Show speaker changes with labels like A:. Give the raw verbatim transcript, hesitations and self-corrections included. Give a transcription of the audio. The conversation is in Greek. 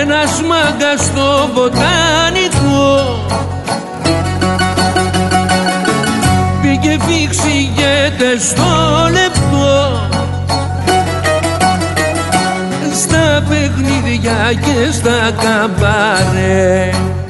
A: ένας μάγκας στο βοτάνικο πήγε φίξηγεται στο λεπτό στα παιχνίδια και στα καμπάρε.